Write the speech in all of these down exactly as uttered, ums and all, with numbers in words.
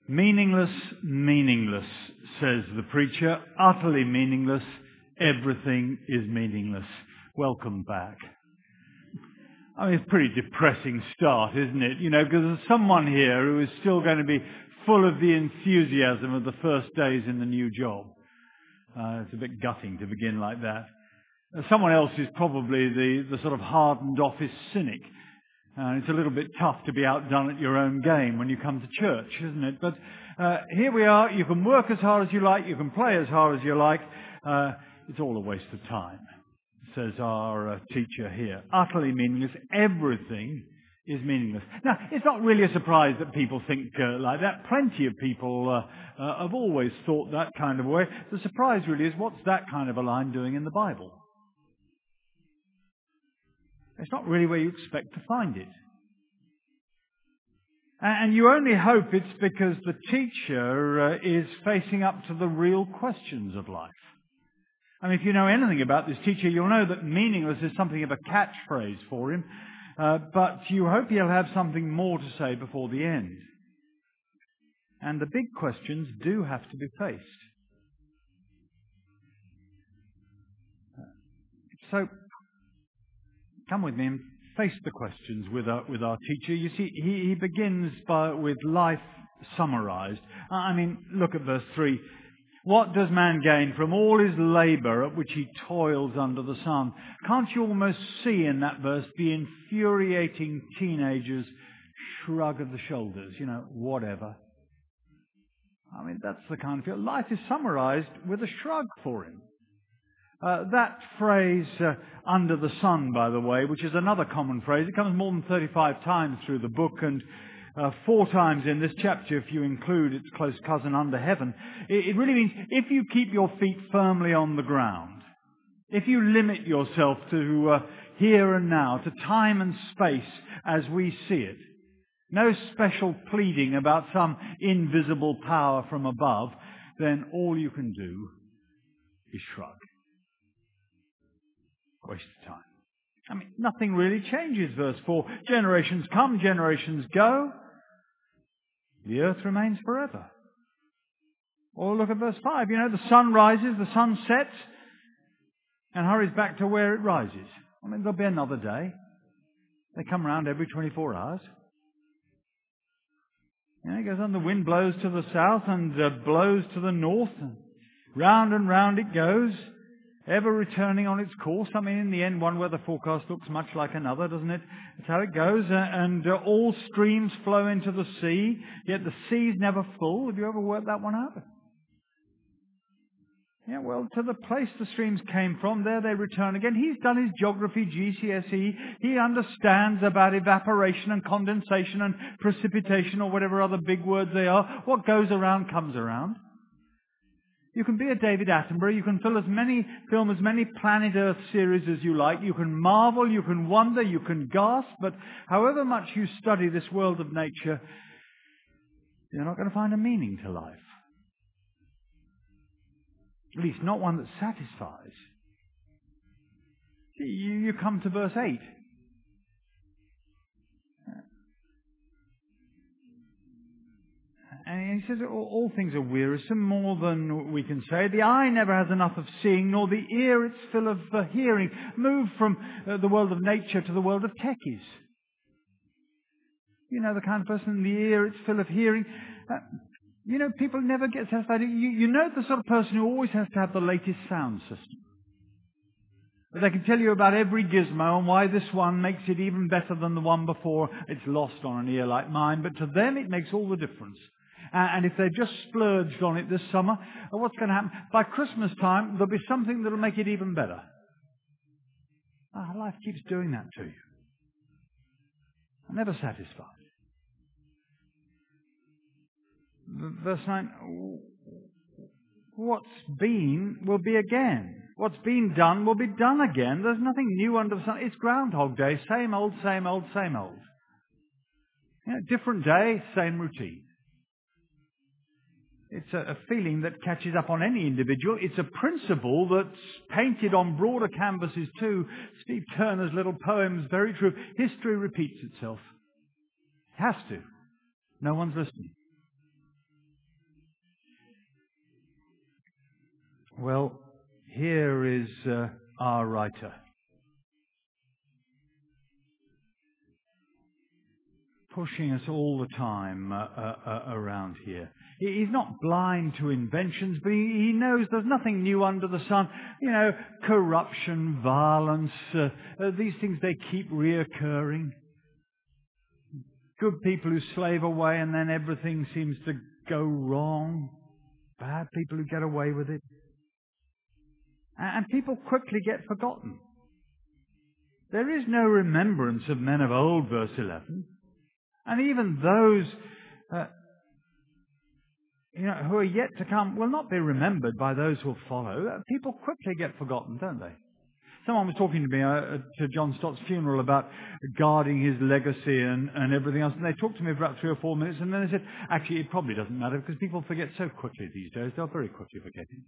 Meaningless, meaningless, says the preacher. Utterly meaningless. Everything is meaningless. Welcome back. I mean, it's a pretty depressing start, isn't it? You know, because there's someone here who is still going to be full of the enthusiasm of the first days in the new job. Uh, it's a bit gutting to begin like that. Uh, someone else is probably the, the sort of hardened office cynic. Uh, it's a little bit tough to be outdone at your own game when you come to church, isn't it? But uh, here we are. You can work as hard as you like. You can play as hard as you like. Uh, it's all a waste of time, says our uh, teacher here. Utterly meaningless. Everything is meaningless. Now, it's not really a surprise that people think uh, like that. Plenty of people uh, uh, have always thought that kind of way. The surprise really is, what's that kind of a line doing in the Bible? It's not really where you expect to find it. And you only hope it's because the teacher uh, is facing up to the real questions of life. I mean, if you know anything about this teacher, you'll know that meaningless is something of a catchphrase for him. Uh, but you hope he'll have something more to say before the end. And the big questions do have to be faced. So, come with me and face the questions with our, with our teacher. You see, he, he begins by, with life summarized. I mean, look at verse three. What does man gain from all his labour at which he toils under the sun? Can't you almost see in that verse the infuriating teenager's shrug of the shoulders? You know, whatever. I mean, that's the kind of feel. Life is summarized with a shrug for him. Uh, that phrase, uh, under the sun, by the way, which is another common phrase, it comes more than thirty-five times through the book, and uh, four times in this chapter if you include its close cousin, under heaven. It, it really means if you keep your feet firmly on the ground, if you limit yourself to uh, here and now, to time and space as we see it, no special pleading about some invisible power from above, then all you can do is shrug. Waste of time. I mean, nothing really changes, verse four. Generations come, generations go. The earth remains forever. Or look at verse five. You know, the sun rises, the sun sets, and hurries back to where it rises. I mean, there'll be another day. They come around every twenty-four hours. You know, it goes on, the wind blows to the south and uh, blows to the north. And round and round it goes, ever returning on its course. I mean, in the end, one weather forecast looks much like another, doesn't it? That's how it goes. Uh, and uh, all streams flow into the sea, yet the sea's never full. Have you ever worked that one out? Yeah, well, to the place the streams came from, there they return again. He's done his geography, G C S E. He understands about evaporation and condensation and precipitation, or whatever other big words they are. What goes around comes around. You can be a David Attenborough. You can fill as many, film as many Planet Earth series as you like. You can marvel, you can wonder, you can gasp. But however much you study this world of nature, you're not going to find a meaning to life. At least not one that satisfies. You, you come to verse eight. And he says, all things are wearisome, more than we can say. The eye never has enough of seeing, nor the ear its fill of uh, hearing. Move from uh, the world of nature to the world of techies. You know, the kind of person in the ear its fill of hearing. Uh, you know, people never get satisfied. You, you know the sort of person who always has to have the latest sound system. They can tell you about every gizmo and why this one makes it even better than the one before. It's lost on an ear like mine, but to them it makes all the difference. And if they've just splurged on it this summer, what's going to happen? By Christmas time, there'll be something that'll make it even better. Ah, life keeps doing that to you. I'm never satisfied. Verse nine, what's been will be again. What's been done will be done again. There's nothing new under the sun. It's Groundhog Day. Same old, same old, same old. You know, different day, same routine. It's a, a feeling that catches up on any individual. It's a principle that's painted on broader canvases too. Steve Turner's little poem's very true. History repeats itself. It has to. No one's listening. Well, here is uh, our writer. Pushing us all the time uh, uh, uh, around here. He's not blind to inventions, but he, he knows there's nothing new under the sun. You know, corruption, violence, uh, uh, these things, they keep reoccurring. Good people who slave away and then everything seems to go wrong. Bad people who get away with it. And people quickly get forgotten. There is no remembrance of men of old, verse eleven. And even those uh, you know, who are yet to come will not be remembered by those who will follow. Uh, people quickly get forgotten, don't they? Someone was talking to me uh, to John Stott's funeral about guarding his legacy and, and everything else. And they talked to me for about three or four minutes. And then they said, actually, it probably doesn't matter because people forget so quickly these days. They'll very quickly forget it.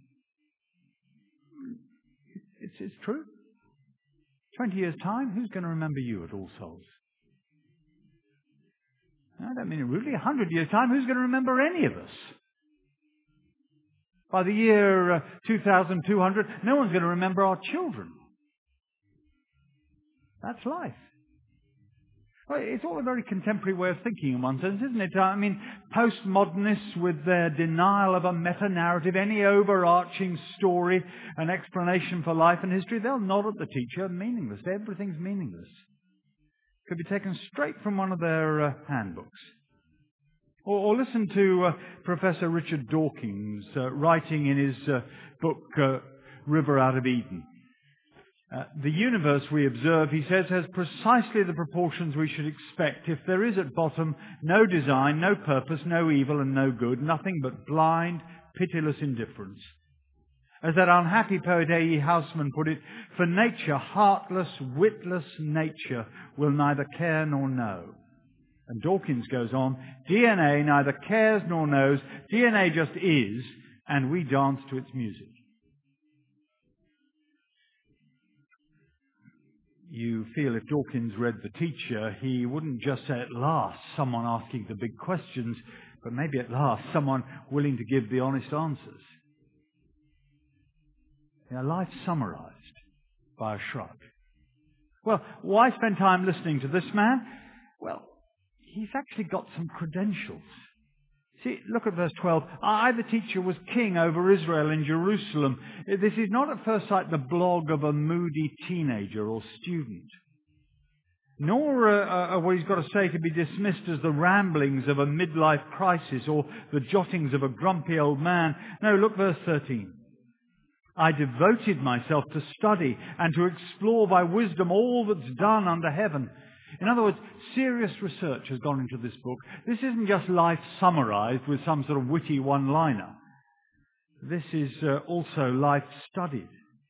It's, it's true. Twenty years' time, who's going to remember you at All Souls? I don't mean it rudely. A hundred years' time, who's going to remember any of us? By the year uh, two thousand two hundred, no one's going to remember our children. That's life. Well, it's all a very contemporary way of thinking in one sense, isn't it? I mean, postmodernists with their denial of a meta-narrative, any overarching story, an explanation for life and history, they'll nod at the teacher, meaningless. Everything's meaningless. Could be taken straight from one of their uh, handbooks. Or, or listen to uh, Professor Richard Dawkins uh, writing in his uh, book, uh, River Out of Eden. Uh, the universe, we observe, he says, has precisely the proportions we should expect if there is at bottom no design, no purpose, no evil and no good, nothing but blind, pitiless indifference. As that unhappy poet A E Housman put it, for nature, heartless, witless nature, will neither care nor know. And Dawkins goes on, D N A neither cares nor knows, D N A just is, and we dance to its music. You feel if Dawkins read The Teacher, he wouldn't just say at last someone asking the big questions, but maybe at last someone willing to give the honest answers. You know, life's summarized by a shrug. Well, why spend time listening to this man? Well, he's actually got some credentials. See, look at verse twelve. I, the teacher, was king over Israel in Jerusalem. This is not at first sight the blog of a moody teenager or student, nor uh, uh, what he's got to say to be dismissed as the ramblings of a midlife crisis or the jottings of a grumpy old man. No, look, verse thirteen. I devoted myself to study and to explore by wisdom all that's done under heaven. In other words, serious research has gone into this book. This isn't just life summarized with some sort of witty one-liner. This is uh, also life studied.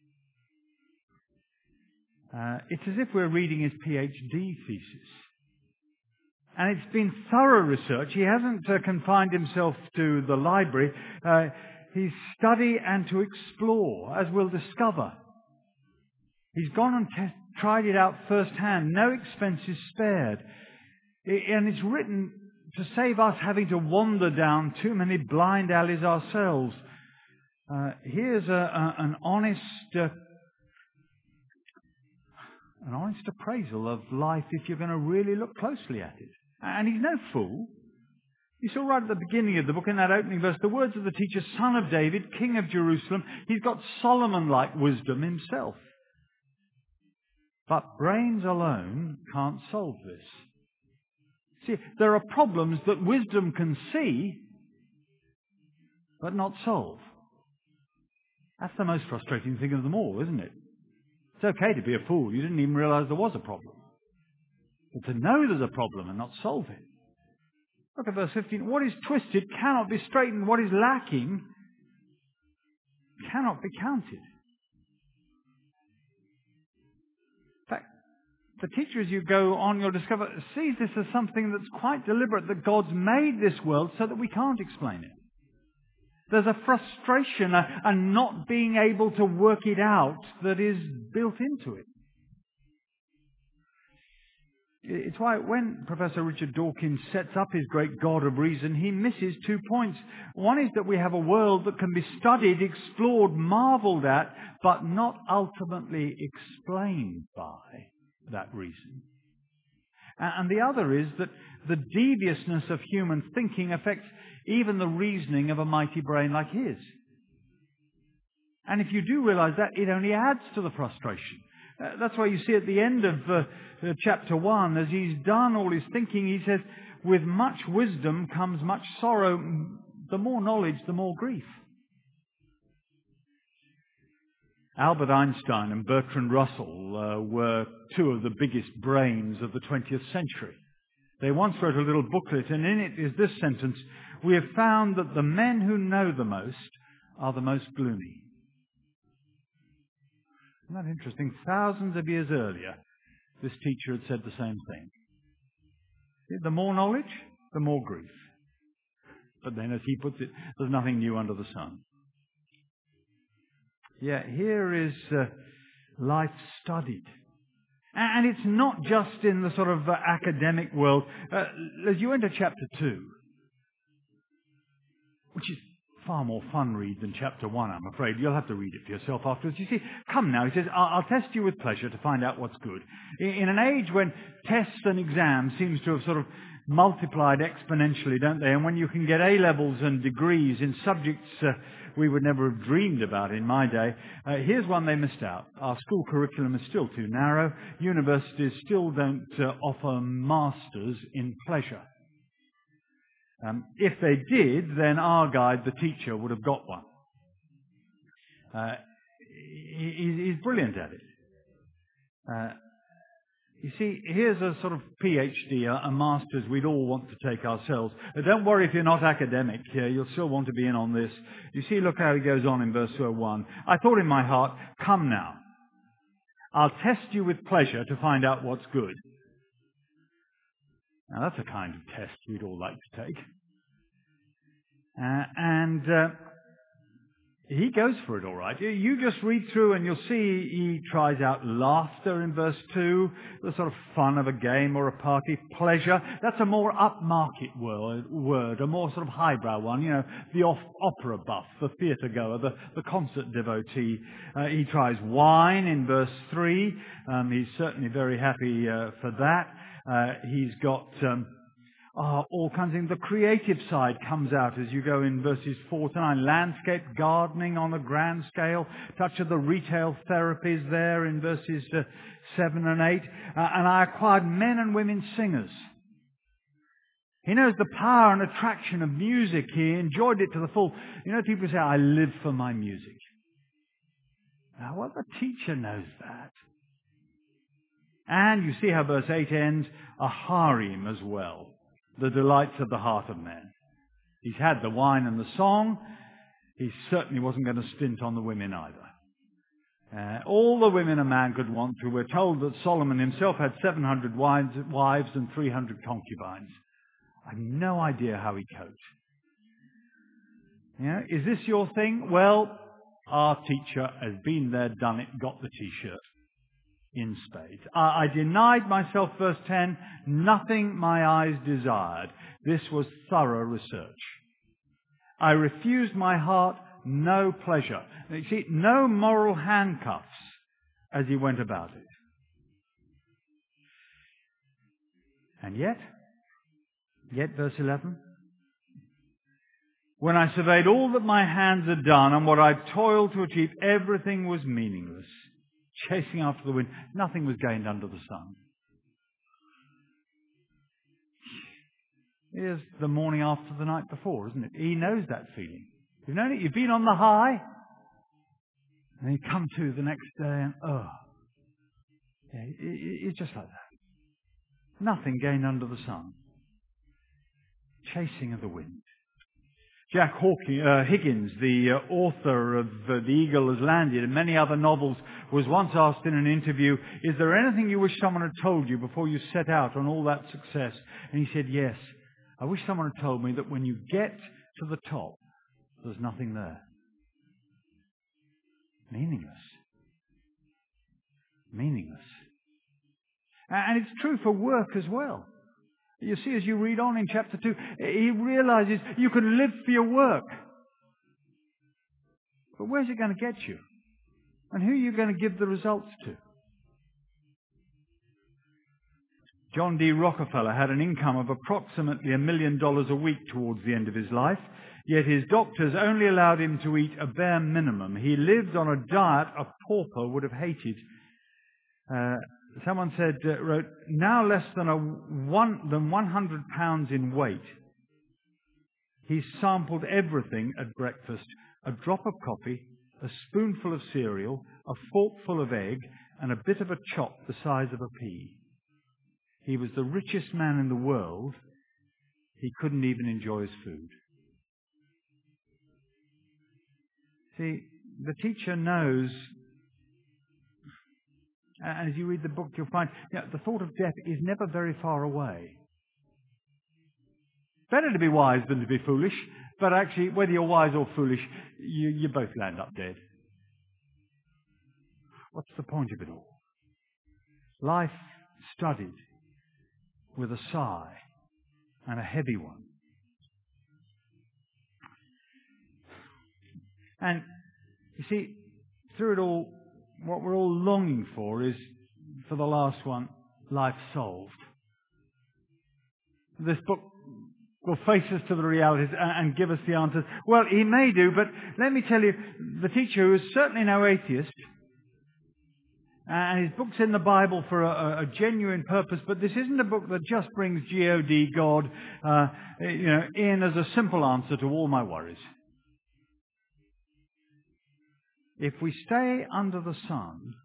Uh, it's as if we're reading his PhD thesis. And it's been thorough research. He hasn't uh, confined himself to the library. Uh, he's studied and to explore, as we'll discover. He's gone and te- tried it out firsthand. No expenses spared. I- and it's written to save us having to wander down too many blind alleys ourselves. Uh, here's a, a, an honest, uh, an honest appraisal of life if you're going to really look closely at it. And he's no fool. You saw right at the beginning of the book, in that opening verse, the words of the teacher, son of David, king of Jerusalem. He's got Solomon-like wisdom himself. But brains alone can't solve this. See, there are problems that wisdom can see, but not solve. That's the most frustrating thing of them all, isn't it? It's okay to be a fool. You didn't even realize there was a problem. But to know there's a problem and not solve it. Look at verse fifteen. What is twisted cannot be straightened. What is lacking cannot be counted. In fact, the teacher, as you go on, you'll discover, sees this as something that's quite deliberate, that God's made this world so that we can't explain it. There's a frustration, a, a not being able to work it out that is built into it. It's why when Professor Richard Dawkins sets up his great God of reason, he misses two points. One is that we have a world that can be studied, explored, marvelled at, but not ultimately explained by that reason. And the other is that the deviousness of human thinking affects even the reasoning of a mighty brain like his. And if you do realize that, it only adds to the frustration. Uh, that's why you see at the end of uh, uh, chapter one, as he's done all his thinking, he says, with much wisdom comes much sorrow. The more knowledge, the more grief. Albert Einstein and Bertrand Russell uh, were two of the biggest brains of the twentieth century. They once wrote a little booklet, and in it is this sentence: "We have found that the men who know the most are the most gloomy." Isn't that interesting? Thousands of years earlier, this teacher had said the same thing. The more knowledge, the more grief. But then, as he puts it, there's nothing new under the sun. Yeah, here is uh, life studied. And it's not just in the sort of uh, academic world. Uh, as you enter chapter two, which is far more fun read than chapter one, I'm afraid. You'll have to read it for yourself afterwards. You see, come now, he says, I'll, I'll test you with pleasure to find out what's good. In, in an age when tests and exams seems to have sort of multiplied exponentially, don't they? And when you can get A-levels and degrees in subjects uh, we would never have dreamed about in my day, uh, here's one they missed out. Our school curriculum is still too narrow. Universities still don't uh, offer masters in pleasure. Um, if they did, then our guide, the teacher, would have got one. Uh, he, he's brilliant at it. Uh, you see, here's a sort of PhD, a, a master's we'd all want to take ourselves. Uh, don't worry if you're not academic, uh, you'll still want to be in on this. You see, look how he goes on in verse one. I thought in my heart, come now, I'll test you with pleasure to find out what's good. Now that's a kind of test we'd all like to take. Uh, and uh, he goes for it all right. You, you just read through and you'll see he tries out laughter in verse two, the sort of fun of a game or a party. Pleasure, that's a more upmarket word, word a more sort of highbrow one. You know, the off, opera buff, the theatre goer, the, the concert devotee. Uh, he tries wine in verse three. Um, he's certainly very happy uh, for that. Uh, he's got um, oh, all kinds of things. The creative side comes out as you go in verses four to nine. Landscape gardening on a grand scale. Touch of the retail therapies there in verses uh, seven and eight. Uh, and I acquired men and women singers. He knows the power and attraction of music. He enjoyed it to the full. You know, people say, I live for my music. Now, well, the teacher knows that. And you see how verse eight ends, a harem as well, the delights of the heart of man. He's had the wine and the song. He certainly wasn't going to stint on the women either. Uh, all the women a man could want to. We're told that Solomon himself had seven hundred wives, wives and three hundred concubines. I've no idea how he coped. You know, is this your thing? Well, our teacher has been there, done it, got the T-shirt. In spades. I, I denied myself, verse ten, nothing my eyes desired. This was thorough research. I refused my heart no pleasure. You see, no moral handcuffs as he went about it. And yet, yet verse eleven, when I surveyed all that my hands had done and what I'd toiled to achieve, everything was meaningless. Chasing after the wind. Nothing was gained under the sun. Here's the morning after the night before, isn't it? He knows that feeling. You've known it. You've been on the high. And you come to the next day and, oh. Yeah, it, it, it's just like that. Nothing gained under the sun. Chasing of the wind. Jack Hawking, uh, Higgins, the uh, author of uh, The Eagle Has Landed and many other novels, was once asked in an interview, is there anything you wish someone had told you before you set out on all that success? And he said, yes. I wish someone had told me that when you get to the top, there's nothing there. Meaningless. Meaningless. And it's true for work as well. You see, as you read on in chapter two, he realizes you can live for your work. But where's it going to get you? And who are you going to give the results to? John D. Rockefeller had an income of approximately a million dollars a week towards the end of his life, yet his doctors only allowed him to eat a bare minimum. He lived on a diet a pauper would have hated. Uh, someone said, uh, wrote, now less than a one than one hundred pounds in weight. He sampled everything at breakfast: a drop of coffee, a spoonful of cereal, a forkful of egg, and a bit of a chop the size of a pea. He was the richest man in the world. He couldn't even enjoy his food. See, the teacher knows, and as you read the book, you'll find you know, the thought of death is never very far away. Better to be wise than to be foolish, but actually, whether you're wise or foolish, you, you both land up dead. What's the point of it all? Life studied with a sigh, and a heavy one. And you see, through it all, what we're all longing for is, for the last one, life solved. This book will face us to the realities and give us the answers. Well, he may do, but let me tell you, the teacher, who is certainly no atheist, and his book's in the Bible for a, a genuine purpose, but this isn't a book that just brings G O D, God, uh, you know, in as a simple answer to all my worries. If we stay under the sun,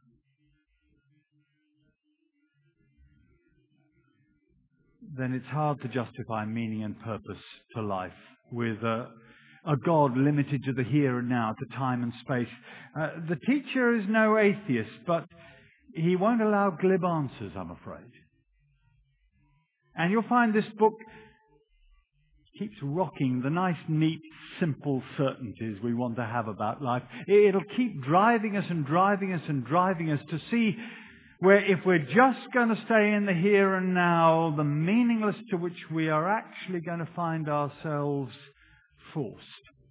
then it's hard to justify meaning and purpose to life with a, a God limited to the here and now, to time and space. Uh, the teacher is no atheist, but he won't allow glib answers, I'm afraid. And you'll find this book keeps rocking the nice, neat, simple certainties we want to have about life. It'll keep driving us and driving us and driving us to see where, if we're just going to stay in the here and now, the meaningless to which we are actually going to find ourselves forced.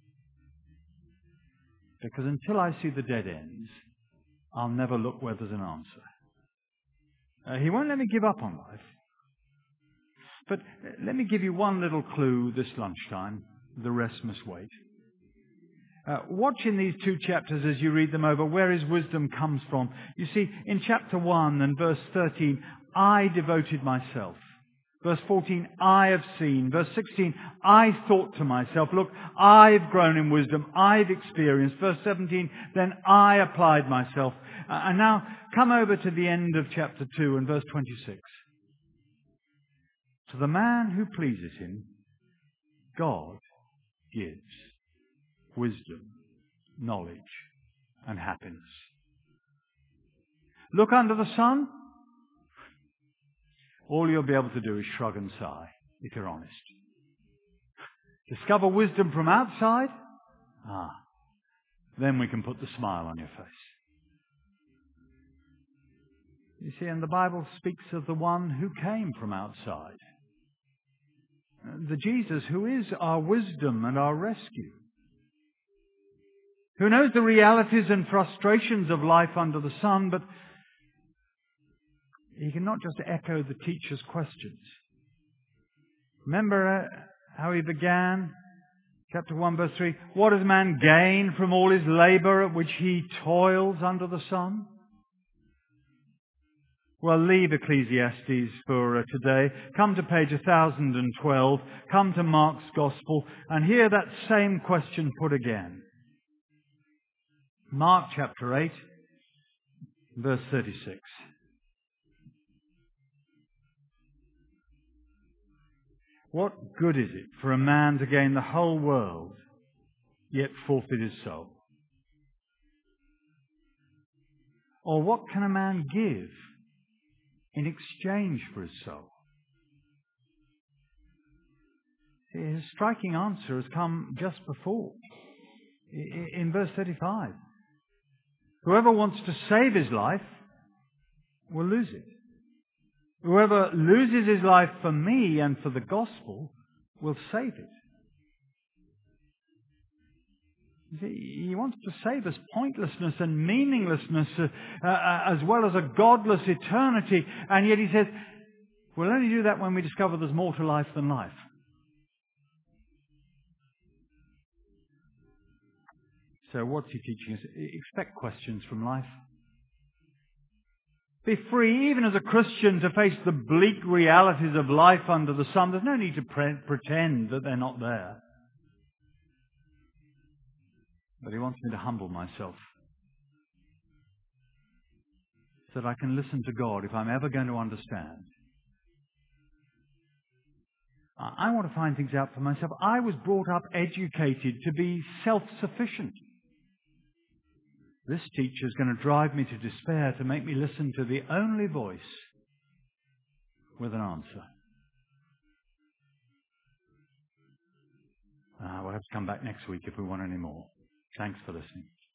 Because until I see the dead ends, I'll never look where there's an answer. Uh, he won't let me give up on life. But let me give you one little clue this lunchtime. The rest must wait. Uh, watch in these two chapters as you read them over where his wisdom comes from. You see, in chapter one and verse thirteen, I devoted myself. Verse fourteen, I have seen. Verse sixteen, I thought to myself, look, I've grown in wisdom. I've experienced. Verse seventeen, then I applied myself. Uh, and now come over to the end of chapter two and verse twenty-six. To the man who pleases him, God gives wisdom, knowledge, and happiness. Look under the sun. All you'll be able to do is shrug and sigh, if you're honest. Discover wisdom from outside. Ah, then we can put the smile on your face. You see, and the Bible speaks of the one who came from outside. The Jesus who is our wisdom and our rescue. Who knows the realities and frustrations of life under the sun, but he can not just echo the teacher's questions. Remember uh, how he began? Chapter one, verse three. What does man gain from all his labour at which he toils under the sun? Well, leave Ecclesiastes for uh, today. Come to page one thousand twelve. Come to Mark's Gospel and hear that same question put again. Mark chapter eight, verse thirty-six. What good is it for a man to gain the whole world, yet forfeit his soul? Or what can a man give in exchange for his soul? See, his striking answer has come just before, in verse thirty-five. Whoever wants to save his life will lose it. Whoever loses his life for me and for the gospel will save it. You see, he wants to save us pointlessness and meaninglessness uh, uh, as well as a godless eternity. And yet he says, we'll only do that when we discover there's more to life than life. So what's he teaching us? Expect questions from life. Be free, even as a Christian, to face the bleak realities of life under the sun. There's no need to pre- pretend that they're not there. But he wants me to humble myself so that I can listen to God if I'm ever going to understand. I want to find things out for myself. I was brought up, educated to be self-sufficient. This teacher is going to drive me to despair to make me listen to the only voice with an answer. Uh, we'll have to come back next week if we want any more. Thanks for listening.